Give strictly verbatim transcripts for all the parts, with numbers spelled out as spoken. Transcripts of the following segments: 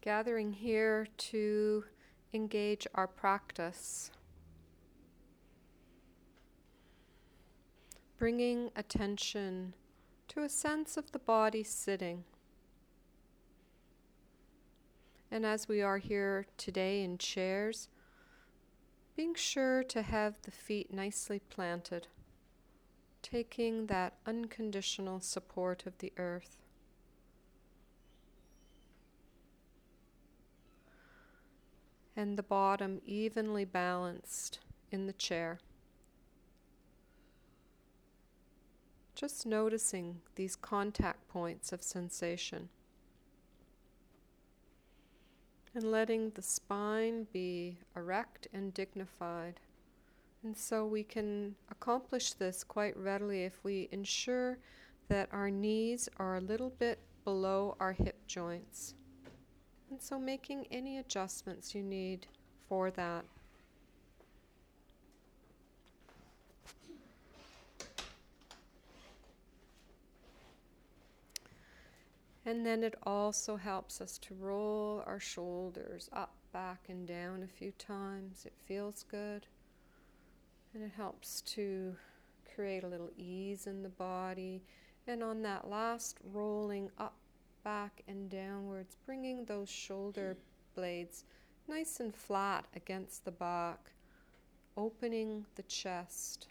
gathering here to engage our practice, bringing attention to a sense of the body sitting. And as we are here today in chairs, being sure to have the feet nicely planted, taking that unconditional support of the earth. And the bottom evenly balanced in the chair. Just noticing these contact points of sensation. And letting the spine be erect and dignified. And so we can accomplish this quite readily if we ensure that our knees are a little bit below our hip joints. And so making any adjustments you need for that. And then it also helps us to roll our shoulders up, back, and down a few times. It feels good. And it helps to create a little ease in the body. And on that last rolling up, back, and downwards, bringing those shoulder blades nice and flat against the back, opening the chest.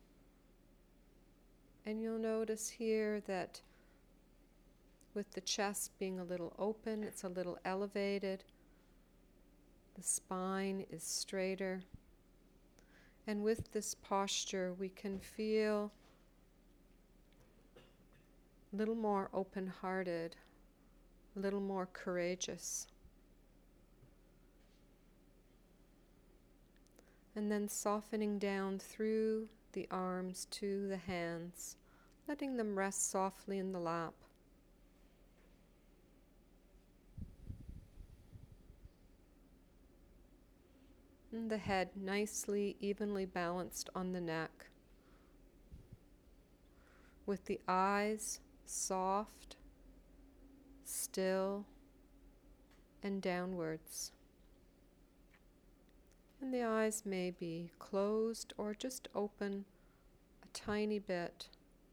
And you'll notice here that with the chest being a little open, it's a little elevated. The spine is straighter. And with this posture, we can feel a little more open-hearted, a little more courageous. And then softening down through the arms to the hands, letting them rest softly in the lap. And the head nicely, evenly balanced on the neck, with the eyes soft, still, and downwards. And the eyes may be closed or just open a tiny bit,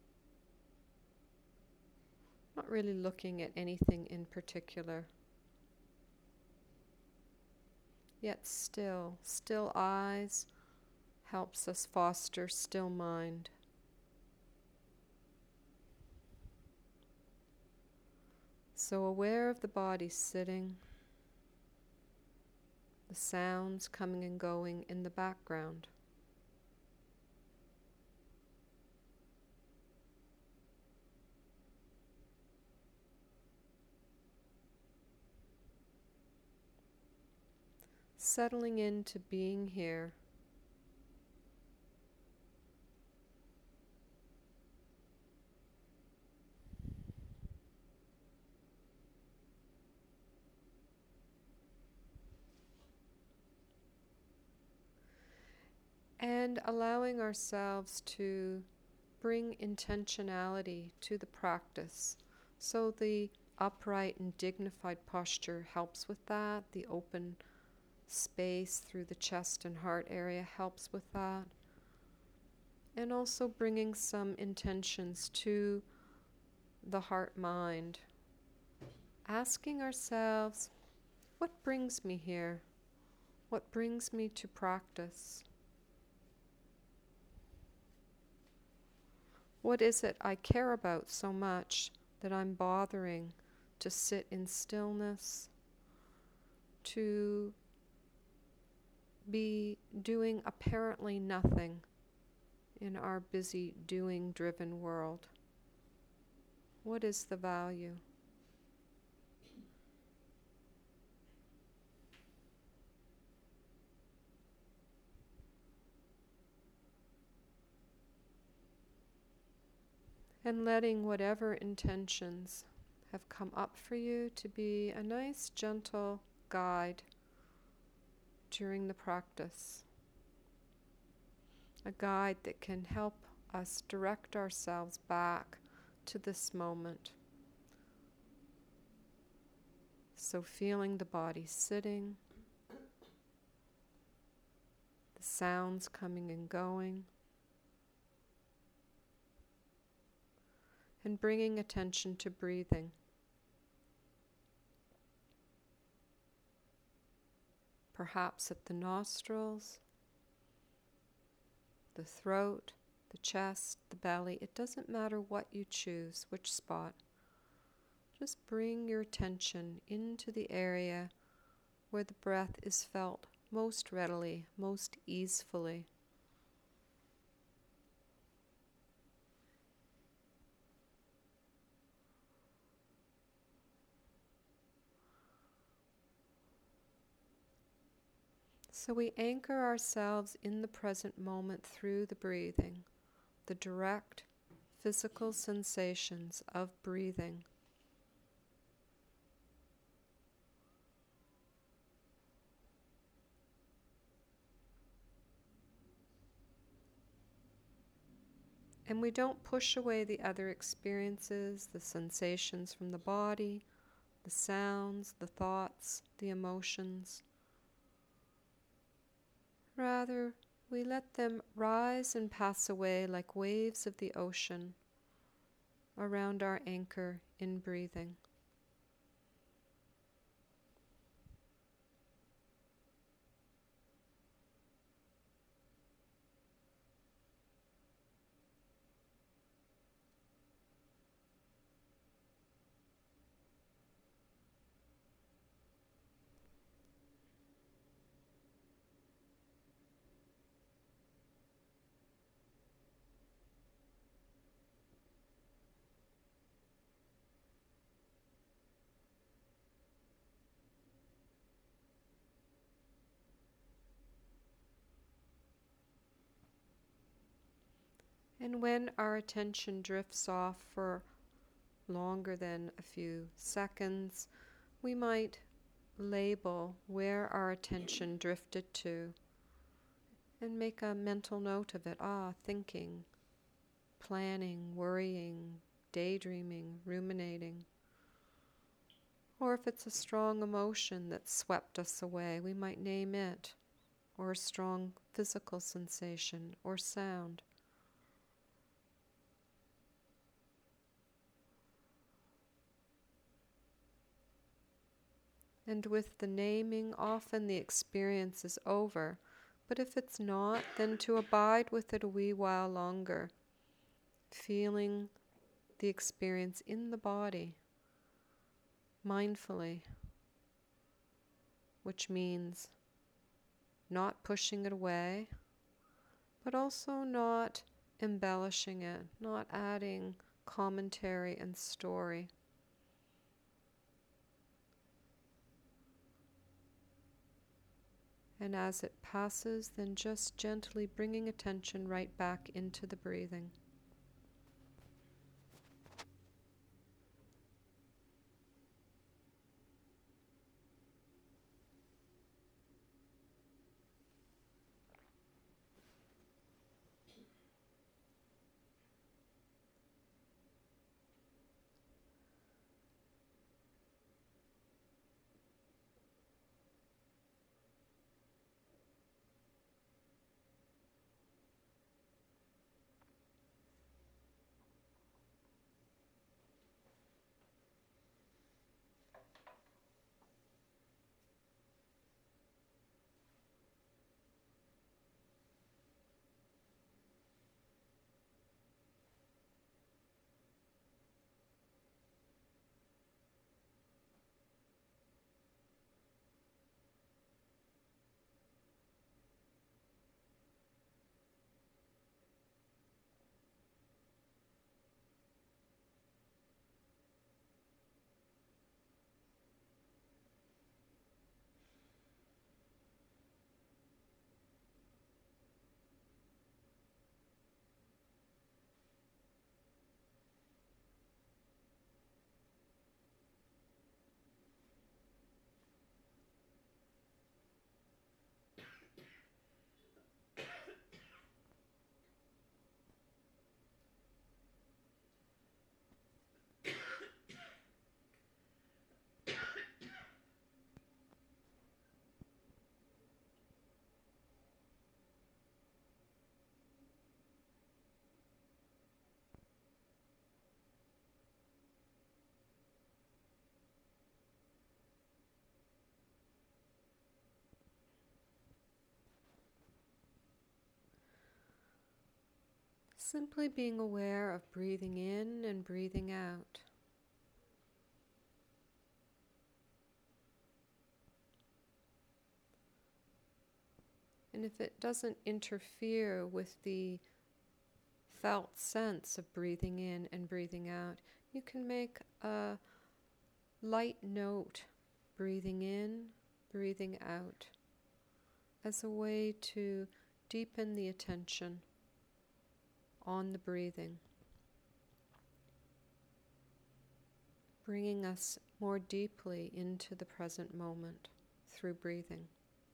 not really looking at anything in particular. Yet still, still eyes helps us foster still mind. So aware of the body sitting, the sounds coming and going in the background. Settling into being here. And allowing ourselves to bring intentionality to the practice. So the upright and dignified posture helps with that. The open space through the chest and heart area helps with that. And also bringing some intentions to the heart mind. Asking ourselves, what brings me here? What brings me to practice? What is it I care about so much that I'm bothering to sit in stillness, to be doing apparently nothing in our busy doing-driven world? What is the value? And letting whatever intentions have come up for you to be a nice, gentle guide during the practice. A guide that can help us direct ourselves back to this moment. So feeling the body sitting, the sounds coming and going, and bringing attention to breathing. Perhaps at the nostrils, the throat, the chest, the belly. It doesn't matter what you choose, which spot. Just bring your attention into the area where the breath is felt most readily, most easefully. So we anchor ourselves in the present moment through the breathing, the direct physical sensations of breathing. And we don't push away the other experiences, the sensations from the body, the sounds, the thoughts, the emotions. Rather, we let them rise and pass away like waves of the ocean around our anchor in breathing. And when our attention drifts off for longer than a few seconds, we might label where our attention drifted to and make a mental note of it. Ah, thinking, planning, worrying, daydreaming, ruminating. Or if it's a strong emotion that swept us away, we might name it, or a strong physical sensation or sound. And with the naming, often the experience is over. But if it's not, then to abide with it a wee while longer, feeling the experience in the body, mindfully, which means not pushing it away, but also not embellishing it, not adding commentary and story. And as it passes, then just gently bringing attention right back into the breathing. Simply being aware of breathing in and breathing out. And if it doesn't interfere with the felt sense of breathing in and breathing out, you can make a light note, breathing in, breathing out, as a way to deepen the attention on the breathing, bringing us more deeply into the present moment through breathing.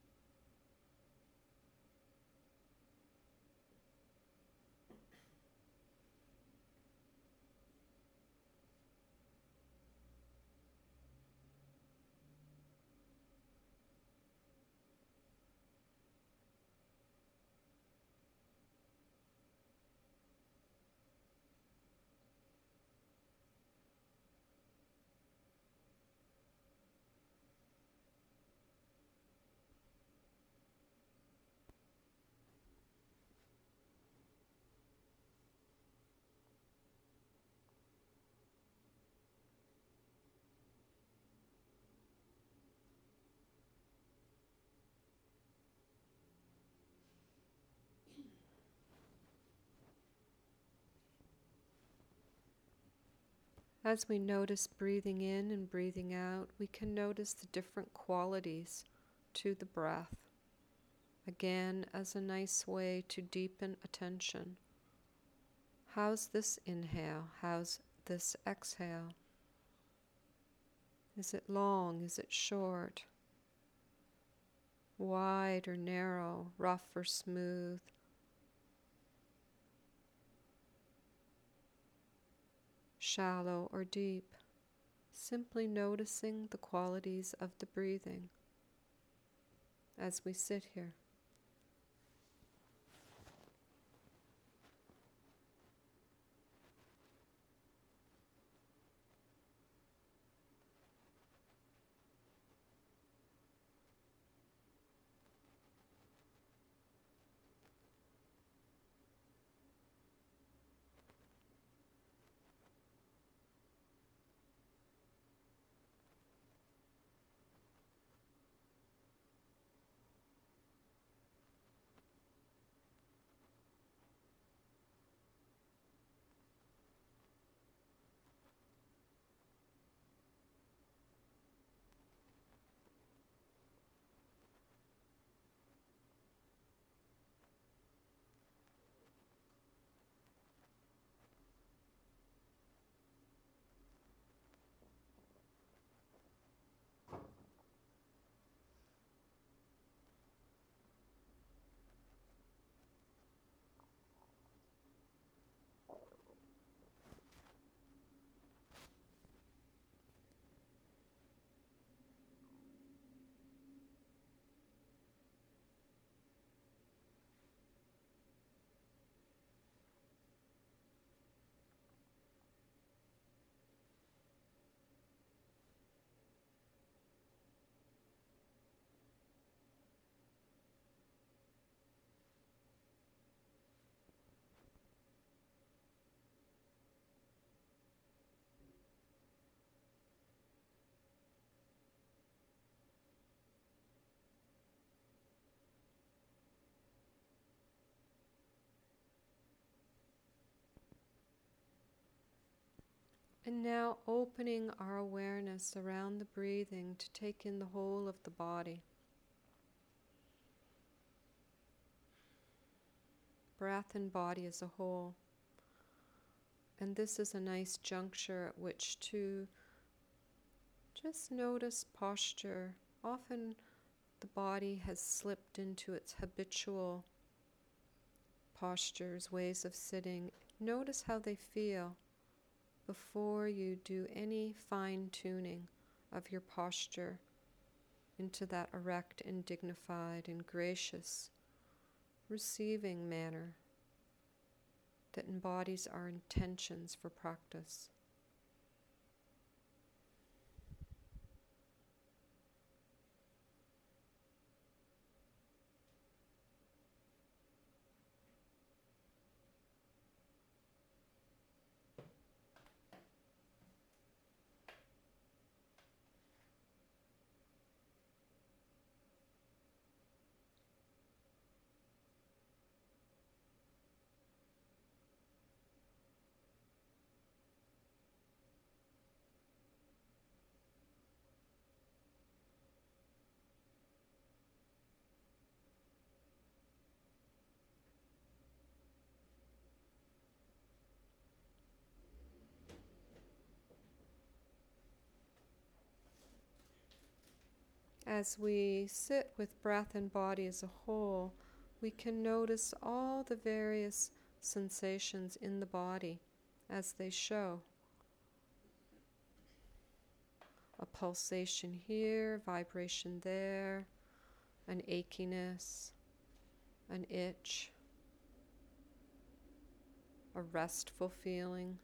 As we notice breathing in and breathing out, we can notice the different qualities to the breath. Again, as a nice way to deepen attention. How's this inhale? How's this exhale? Is it long? Is it short? Wide or narrow? Rough or smooth? Shallow or deep? Simply noticing the qualities of the breathing as we sit here. And now opening our awareness around the breathing to take in the whole of the body. Breath and body as a whole. And this is a nice juncture at which to just notice posture. Often the body has slipped into its habitual postures, ways of sitting. Notice how they feel before you do any fine-tuning of your posture into that erect and dignified and gracious, receiving manner that embodies our intentions for practice. As we sit with breath and body as a whole, we can notice all the various sensations in the body as they show. A pulsation here, vibration there, an achiness, an itch, a restful feeling.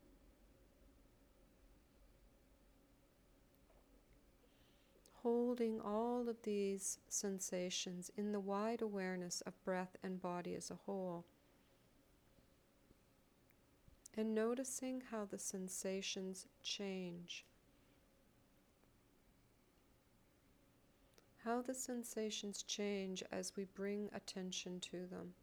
Holding all of these sensations in the wide awareness of breath and body as a whole. And noticing how the sensations change. How the sensations change as we bring attention to them.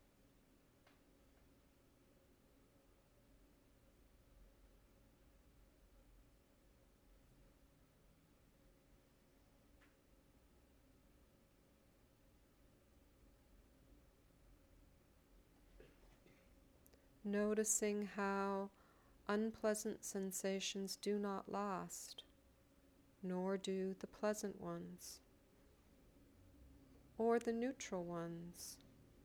Noticing how unpleasant sensations do not last, nor do the pleasant ones, or the neutral ones.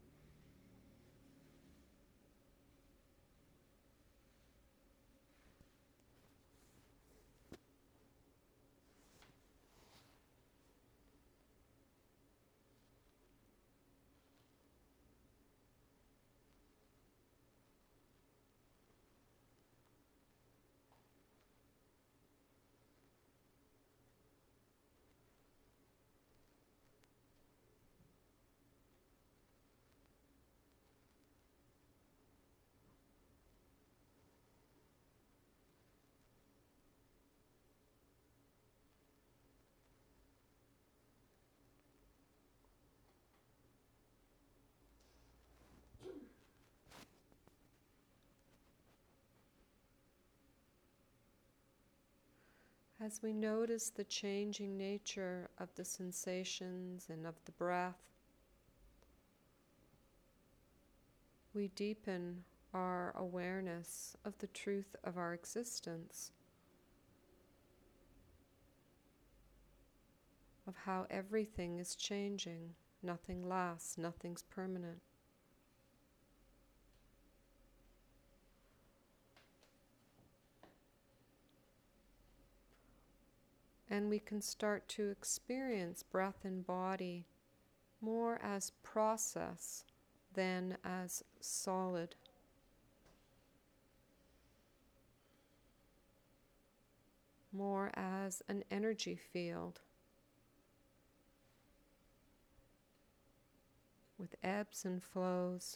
As we notice the changing nature of the sensations and of the breath, we deepen our awareness of the truth of our existence, of how everything is changing, nothing lasts, nothing's permanent. And we can start to experience breath and body more as process than as solid. More as an energy field with ebbs and flows.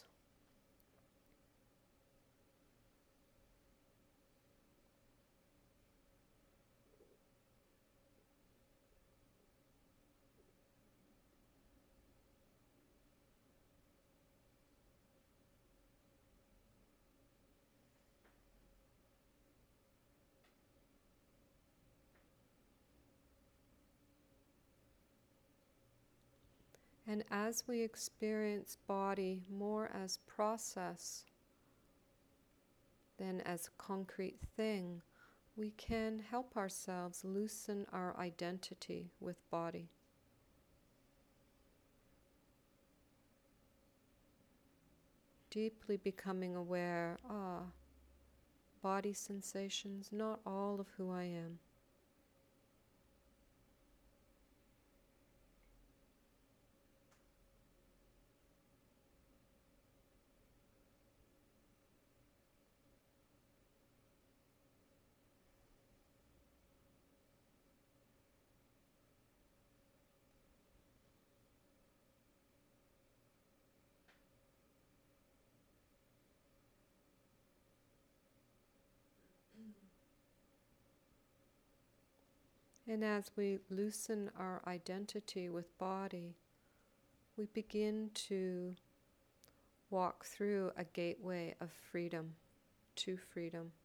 And as we experience body more as process than as a concrete thing, we can help ourselves loosen our identity with body. Deeply becoming aware, ah, body sensations, not all of who I am. And as we loosen our identity with body, we begin to walk through a gateway of freedom, to freedom.